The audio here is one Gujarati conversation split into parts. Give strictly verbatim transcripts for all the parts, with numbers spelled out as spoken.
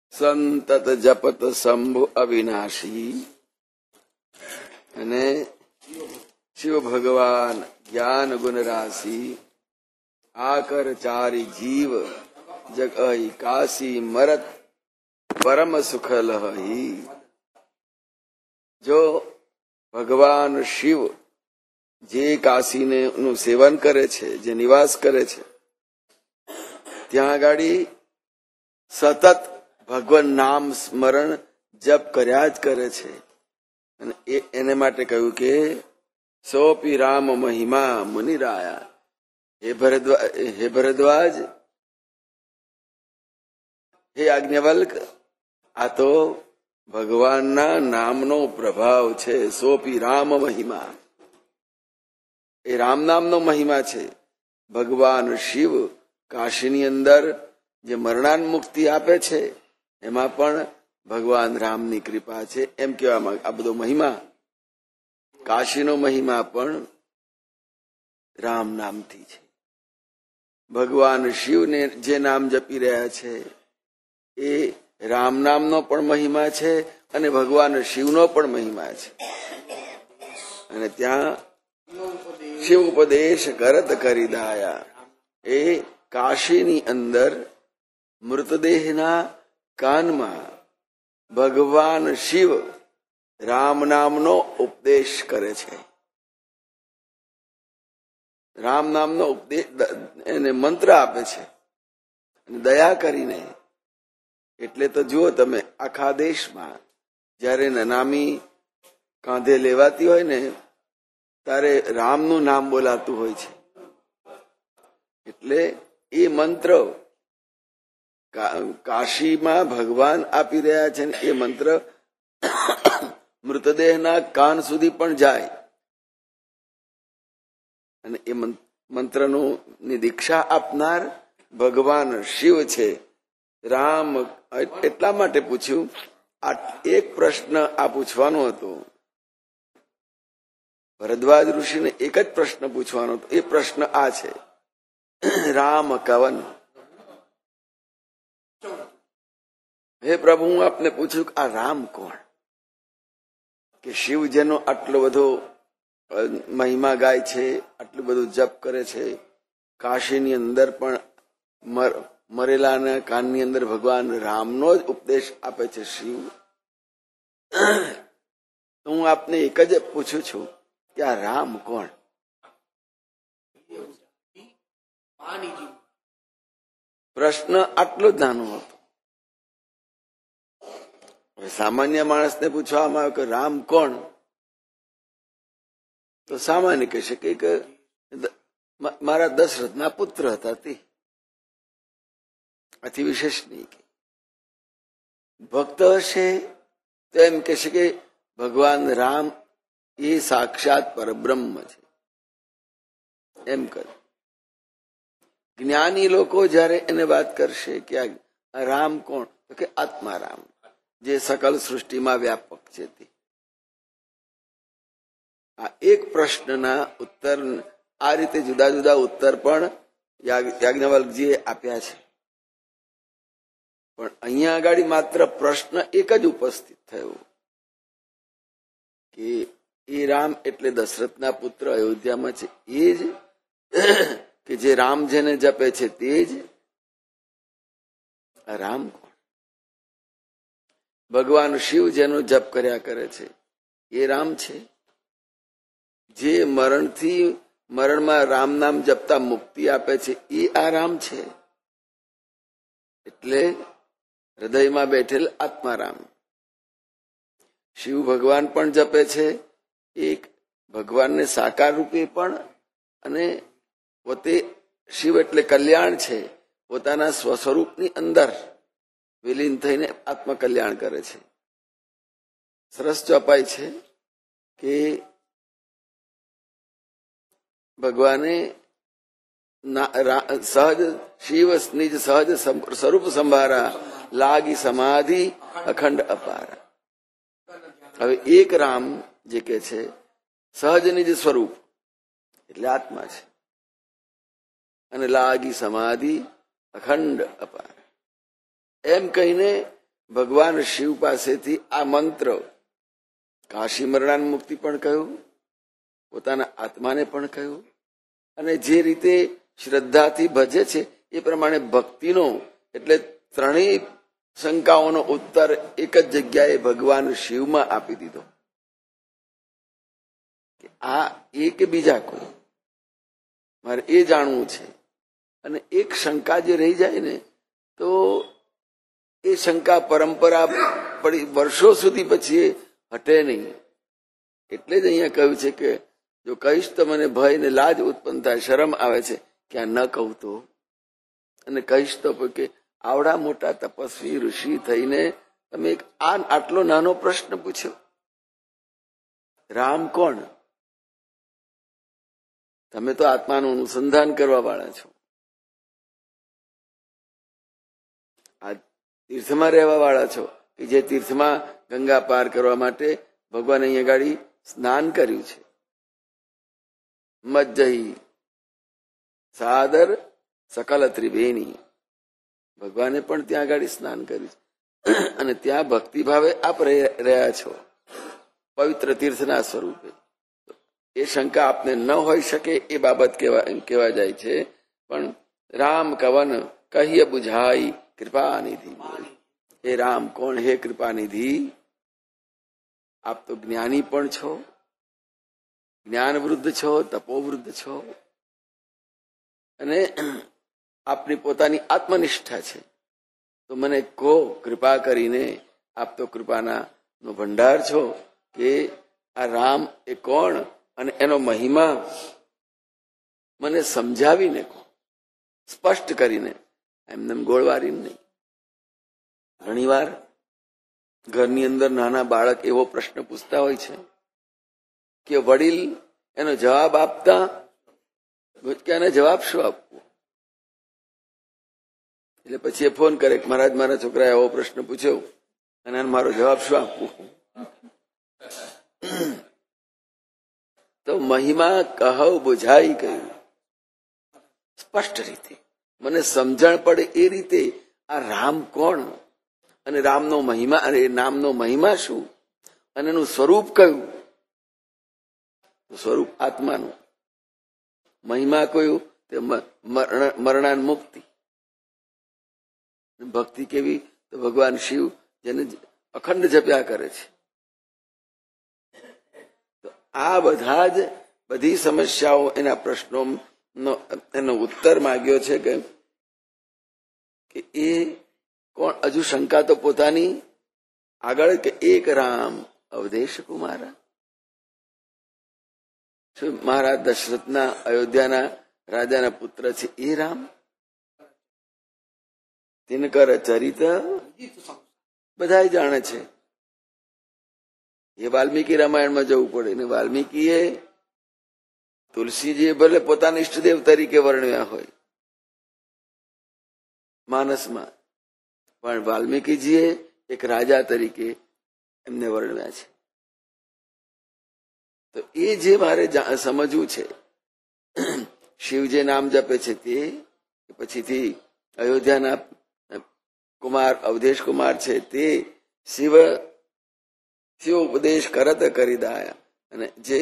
સંતત જપત શંભુ અવિનાશી. અને શિવ ભગવાન જ્ઞાન ગુણ રાશિ આકર ચારી જીવ જગ અહી કાશી મરત પરમ સુખ લહી. જો ભગવાન શિવ જે કાશીને નું સેવન કરે છે, જે નિવાસ કરે છે, ત્યાં આગળ સતત ભગવાન નામ સ્મરણ જપ કર્યા જ કરે છે. અને એને માટે કહ્યું કે સોપી રામ મહિમા મુનિરાયા. હે ભરદ્વાજ હે ભરદ્વાજ હે આજ્ઞવલ્ક, આ તો ભગવાનના નામનો પ્રભાવ છે. સોપી રામ મહિમા, એ રામ નામનો મહિમા છે. ભગવાન શિવ કાશીની અંદર જે મરણાન મુક્તિ આપે છે, એમાં પણ ભગવાન રામની કૃપા છે. એમ કહેવામાં આ બધો મહિમા, કાશીનો મહિમા પણ રામ નામથી છે. ભગવાન શિવને જે નામ જપી રહ્યા છે એ રામ નામનો પણ મહિમા છે અને ભગવાન શિવનો પણ મહિમા છે. અને ત્યાં શિવ ઉપદેશ કરત કરી દાયા. એ કાશીની અંદર મૃતદેહના કાનમાં ભગવાન શિવ રામ નામનો ઉપદેશ કરે છે. રામ નામનો ઉપદેશ એને મંત્ર આપે છે દયા કરીને. એટલે તો જુઓ તમે, આખા દેશમાં જયારે નનામી કાંધે લેવાતી હોય ને ત્યારે રામનું નામ બોલાતું હોય છે. એટલે એ મંત્ર કાશીમાં ભગવાન આપી રહ્યા છે. એ મંત્ર મૃતદેહના કાન સુધી પણ જાય. અને એ મંત્રનું ની દીક્ષા આપનાર ભગવાન શિવ છે. રામ એટલા માટે પૂછ્યું, આ એક પ્રશ્ન આ પૂછવાનો હતો. ભરદ્વાજ ઋષિને એક જ પ્રશ્ન પૂછવાનો હતો. એ પ્રશ્ન આ છે, રામ કવન. હે પ્રભુ, હું આપને પૂછું કે આ રામ કોણ? કે શિવ જેનો આટલો બધો મહિમા ગાય છે, આટલું બધું જપ કરે છે, કાશીની અંદર પણ મરેલાના કાનની અંદર ભગવાન રામનો જ ઉપદેશ આપે છે શિવ. હું આપને એક જ પૂછું છું કે આ રામ કોણ? પ્રશ્ન આટલો જ નાનો હતો. સામાન્ય માણસને પૂછવામાં આવે કે રામ કોણ, તો સામાન્ય કહી શકે કે મારા દશરથના પુત્ર હતા તે. આથી વિશેષ નહીં. ભક્ત હશે તો એમ કહેશે કે ભગવાન રામ એ સાક્ષાત પરબ્રહ્મ છે, એમ કરે. જ્ઞાની લોકો જયારે એને વાત કરશે કે આ રામ કોણ, તો કે આત્મા રામ, જે સકલ સૃષ્ટિમાં વ્યાપક છે તે. આ એક પ્રશ્નના ઉત્તર આ રીતે જુદા જુદા ઉત્તર પણ યાજ્ઞવલ્કજીએ આપ્યા છે. પણ અહીંયા આગળ માત્ર પ્રશ્ન એક જ ઉપસ્થિત થયો કે એ રામ એટલે દશરથના પુત્ર અયોધ્યામાં છે એ જ, કે જે રામ જેને જપે છે તે જ. રામ કોણ? ભગવાન શિવ જેનો જપ કર્યા કરે છે એ રામ છે. જે મરણથી મરણમાં રામ નામ જપતા મુક્તિ આપે છે એ આ રામ છે. એટલે હૃદયમાં બેઠેલ આત્મારામ. શિવ ભગવાન પણ જપે છે, એક ભગવાનને સાકાર રૂપે પણ, અને પોતે શિવ એટલે કલ્યાણ છે, પોતાના સ્વસ્વરૂપની અંદર વિલીન થઈને આત્મકલ્યાણ કરે છે. સરસ ચોપાઈ છે કે ભગવાને સહજ શિવ નિજ સહજ સ્વરૂપ સંભારા, લાગી સમાધિ અખંડ અપારા. હવે એક રામ જે કે છે સહજ નિજ સ્વરૂપ એટલે આત્મા છે, અને લાગી સમાધિ અખંડ અપાર, એમ કહીને ભગવાન શિવ પાસેથી આ મંત્ર, કાશી મરણાન મુક્તિ પણ કહ્યું, પોતાના આત્માને પણ કહ્યું, અને જે રીતે શ્રદ્ધાથી ભજે છે એ પ્રમાણે ભક્તિનો, એટલે ત્રણેય શંકાઓનો ઉત્તર એક જ જગ્યાએ ભગવાન શિવમાં આપી દીધો કે આ એ કે બીજા કોઈ, મારે એ જાણવું છે. અને એક શંકા જે રહી જાય ને તો એ શંકા પરંપરા પડી વર્ષો સુધી પછી એ હટે નહીં. એટલે જ અહીંયા કહ્યું છે કે જો કહીશ તો મને ભય ને લાજ ઉત્પન્ન થાય, શરમ આવે છે કે આ ન કહું તો. અને કહીશ તો કે આવડા મોટા તપસ્વી ઋષિ થઈને તમે એક આ આટલો નાનો પ્રશ્ન પૂછ્યો, રામ કોણ? તમે તો આત્માનું અનુસંધાન કરવા વાળા છો, આ તીર્થમાં રહેવા વાળા છો, કે જે તીર્થમાં ગંગા પાર કરવા માટે ભગવાન અહીંયા ગાડી સ્નાન કર્યું છે. મજ્જહી સાદર સકલ ત્રિવેણી, ભગવાને પણ ત્યાં આગળ સ્નાન કર્યું છે. અને ત્યાં ભક્તિભાવે આપ રહ્યા છો પવિત્ર તીર્થના સ્વરૂપે. એ શંકા આપને ન હોઈ શકે એ બાબત કેવા કેવા જાય છે. પણ રામ કવન કહીએ બુઝાઈ કૃપાનિધિ. હે રામ કોણ? હે કૃપાનિધિ, આપ તો જ્ઞાની પણ છો, જ્ઞાન વૃદ્ધ છો, તપો વૃદ્ધ છો, અને આપની પોતાની આત્મનિષ્ઠા છે. તો મને કહો કૃપા કરીને, આપ તો કૃપાના નો ભંડાર છો, કે આ રામ એ કોણ અને એનો મહિમા મને સમજાવીને કહો, સ્પષ્ટ કરીને, એમને ગોળવારીને નહીં. ઘણી વાર ઘરની અંદર નાના બાળક એવો પ્રશ્ન પૂછતા હોય છે કે વડીલ એનો જવાબ આપતા કે એને જવાબ શું આપવો, એટલે પછી એ ફોન કરે કે મહારાજ મારા છોકરાએ એવો પ્રશ્ન પૂછ્યો અને મારો જવાબ શું આપવું. તો મહિમા કહો બુઝાઈ ગયું સ્પષ્ટ રીતે, મને સમજણ પડે એ રીતે આ રામ કોણ અને રામનો મહિમા, અને નામનો મહિમા શું અને એનું સ્વરૂપ કયું. સ્વરૂપ આત્માનું, મહિમા કયું? તે મરણાન મુક્તિ. ભક્તિ કેવી? તો ભગવાન શિવ જેને અખંડ જપ્યા કરે છે. તો આ બધા જ બધી સમસ્યાઓ, એના પ્રશ્નો એનો ઉત્તર માંગ્યો છે કે એ કોણ? હજુ શંકા તો પોતાની આગળ કે એક રામ અવધેશ કુમારા. શું મહારાજ દશરથના અયોધ્યાના રાજાના પુત્ર છે એ રામ? તિનકર ચરિત બધા જાણે છે. એ વાલ્મીકી રામાયણમાં જવું પડે ને વાલ્મીકીએ તુલસીજીએ ભલે પોતાના ઈષ્ટદેવ તરીકે વર્ણવ્યા હોય માનસમાં, પણ વાલ્મીકીજીએ એક રાજા તરીકે એમને વર્ણવ્યા છે. તો એ જે મારે સમજવું છે, શિવ જે નામ જપે છે તે પછીથી અયોધ્યાના કુમાર અવધેશ કુમાર છે તે શિવ શિવ ઉપદેશ કરત કરી દાયા. અને જે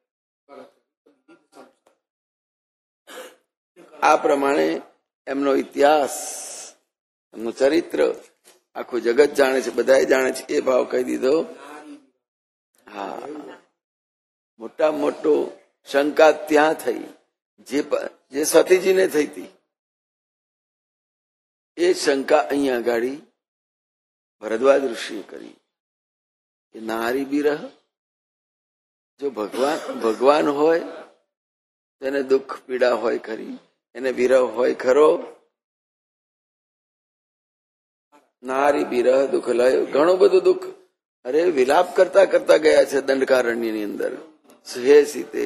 આ પ્રમાણે એમનો ઇતિહાસ, એમનું ચરિત્ર આખું જગત જાણે છે, બધા જાણે છે, એ ભાવ કહી દીધો. હા, મોટા મોટો શંકા ત્યાં થઈ જે જે સતીજીને થઈ હતી, એ શંકા અહીંયા ગાડી ભરદ્વાજ ઋષિએ કરી. એ નારી બિરહ, જો ભગવાન ભગવાન હોય તેને દુઃખ પીડા હોય ખરી, એને વિરહ હોય ખરો. નારી બિરહ દુઃખ લયો, ઘણું બધું દુઃખ. અરે વિલાપ કરતા કરતા ગયા છે દંડકારણ્યની અંદર. હે સીતે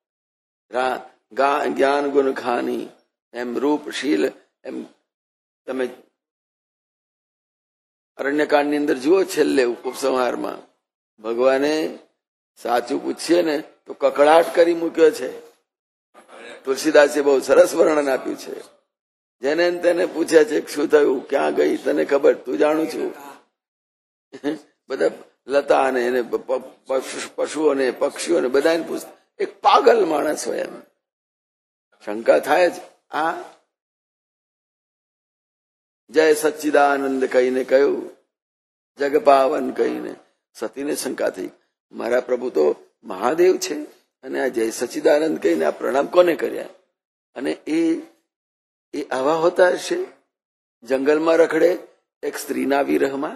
જ્ઞાન ગુણ ખાની, એમ રૂપશીલ, એમ તમે અરણ્યકાંડની અંદર જુઓ છેલ્લે ઉપસંહારમાં ભગવાને સાચું પૂછીએ ને તો કકડાટ કરી મૂક્યો છે. તુલસીદાસે બહુ સરસ વર્ણન આપ્યું છે. જેને તેને પૂછ્યા છે શું થયું, ક્યાં ગઈ, તને ખબર, તું જાણું છું, બધા લતા ને એને પશુઓને પક્ષીઓને બધાને પૂછ, એક પાગલ માણસ હોય એમ શંકા થાય જ. આ જય સચ્ચિદાનંદ કહીને કહ્યું, જગપાવન કહીને સતીને શંકા થઈ, મારા પ્રભુ તો મહાદેવ છે અને આ જય સચ્ચિદાનંદ કહીને આ પ્રણામ કોને કર્યા? અને એ એ આવા હોતા હશે જંગલમાં રખડે એક સ્ત્રીના વિરહમાં?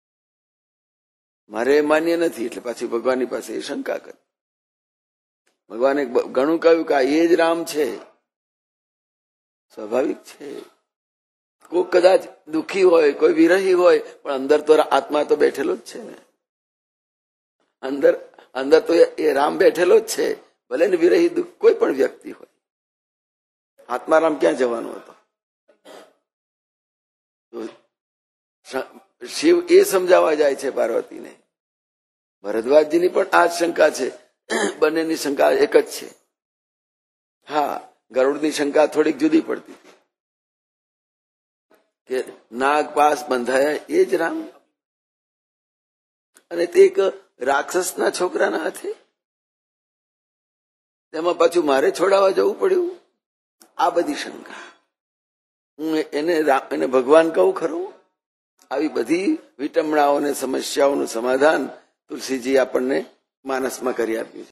મારે માન્ય નથી. એટલે પાછી ભગવાનની પાસે એ શંકા કરી. ભગવાને ઘણું કહ્યું કે આ એ જ રામ છે. સ્વાભાવિક છે, કોઈ કદાચ દુઃખી હોય, કોઈ વિરહી હોય, પણ અંદર તો આત્મા તો બેઠેલો જ છે ને. અંદર અંદર તો એ રામ બેઠેલો જ છે. ભલે ને વિરહી દુઃખ કોઈ પણ વ્યક્તિ હોય, આત્મારામ ક્યાં જવાનો હતો? શિવ એ સમજાવવા જાય છે પાર્વતીને. ભરદ્વાજજીની પણ આ જ શંકા છે. બંનેની શંકા એક જ છે. હા, ગરુડની શંકા થોડીક જુદી પડતી હતી કે નાગ પાસ બંધાયા એ જ રામ, અને તે એક રાક્ષસના છોકરાના હાથે, તેમાં પાછું મારે છોડાવવા જવું પડ્યું. આ બધી શંકા હું એને એને ભગવાન કહું ખરું? આવી બધી વિટમણાઓ અને સમસ્યાઓનું સમાધાન તુલસીજી આપણને માનસમાં કરી આપ્યું છે.